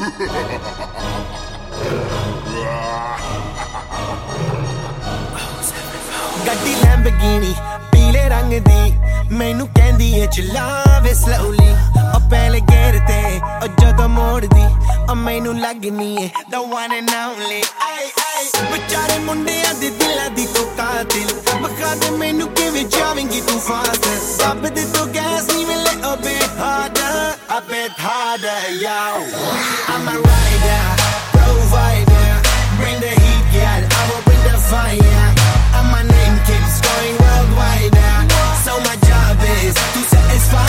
ਗੱਡੀ ਲੈਂਬਰਗਿਨੀ ਪੀਲੇ ਰੰਗ ਦੀ ਮੈਨੂੰ ਕਹਿੰਦੀ ਏ ਚਲਾਵੇ slowly ਉਹ ਪਹਿਲੇ ਗੇਰ ਤੇ ਉਹ ਜਦੋਂ ਮੋੜਦੀ ਉਹ ਮੈਨੂੰ ਲੱਗਨੀ ਏ the one and only ਆਏ ਆਏ ਵਿਚਾਰੇ ਮੁੰਡਿਆਂ ਦੇ ਦਿਲਾਂ ਦੀ ਤੂੰ ਕਾਤਿਲ ਬਖਾ ਦੇ ਮੈਨੂੰ ਕਿਵੇਂ ਜਾਵੇਂਗੀ ਤੂੰ ਫਾਸਟ ਦੱਬ ਦੇ ਤੂੰ ਗੈਸ ਨਹੀਂ ਮਿਲੇ a bit harder yo I'm a rider provider bring the heat girl I will bring the fire and my name keeps going worldwide so my job is to satisfy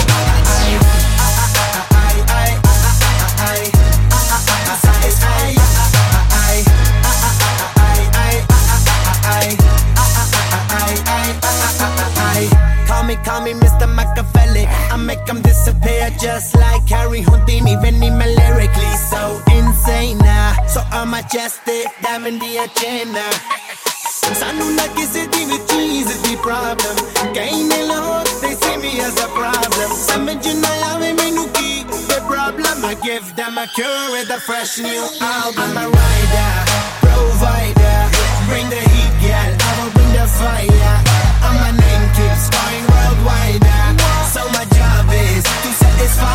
Call me Mr. Machiavelli I make them disappear just like Harry Houdini Venni me lyrically so insane so I'm majestic diamond the agenda Sanu na kisi di vi cheese di problem Kaine log they see me as a problem Samajh na aave mainu ki the problem I give them a cure with a fresh new album I'm a rider provider bring the heat girl I will bring the fire and my name keeps going worldwide so my job is to satisfy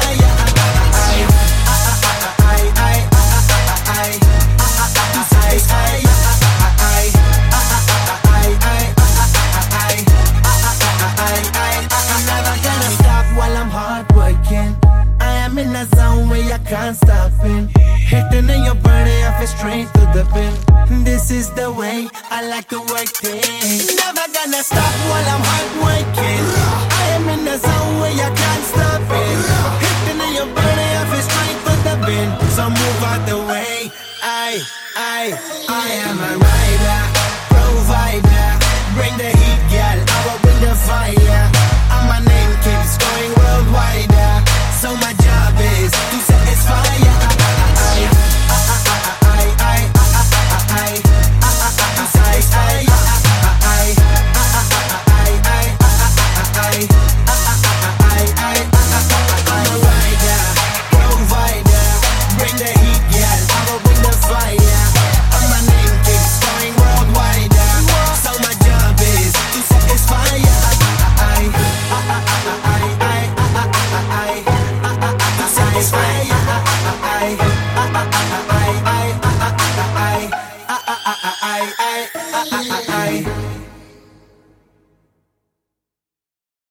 in a zone where you can't stop it Hitting in your body, I feel straight to the pin This is the way I like to work things Never gonna stop while I'm hard working I am in a zone where you can't stop it Hitting in your body, I feel straight to the pin So move out the way I am a